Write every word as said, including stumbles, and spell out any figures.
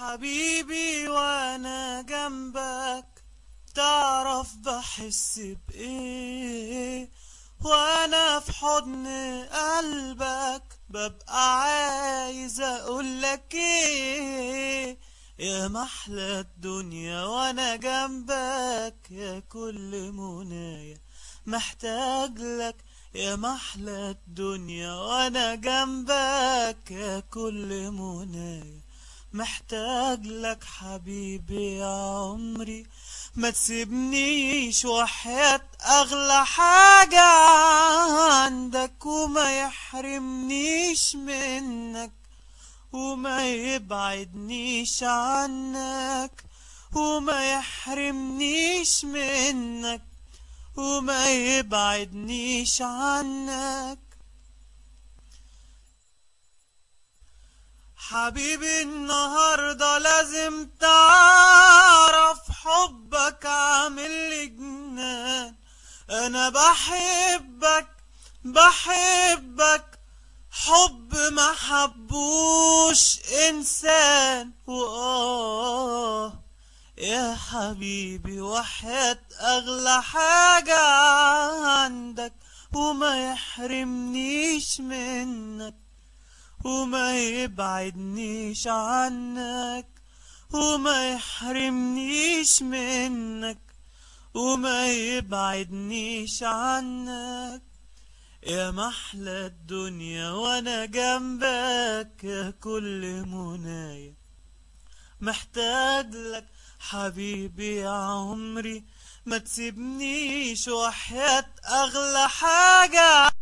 حبيبي وانا جنبك تعرف بحس بايه، وانا في حضن قلبك ببقى عايز اقولك ايه. يا محلى الدنيا وانا جنبك، يا كل منايا محتاج لك. يا محلى الدنيا وانا جنبك، يا كل منايا محتاج لك. حبيبي يا عمري ما تسيبنيش، وحياة اغلى حاجة عندك، وما يحرمنيش منك وما يبعدنيش عنك، وما يحرمنيش منك وما يبعدنيش عنك. حبيبي النهاردة لازم تعرف حبك عامل لي جنان. انا بحبك بحبك حب ما حبوش انسان. وآه يا حبيبي وحياة اغلى حاجة عندك، وما يحرمنيش منك وما يبعدنيش عنك، وما يحرمنيش منك وما يبعدنيش عنك. يا محلى الدنيا وانا جنبك، يا كل منايا محتاج لك. حبيبي يا عمري ما تسيبنيش، وحياة اغلى حاجة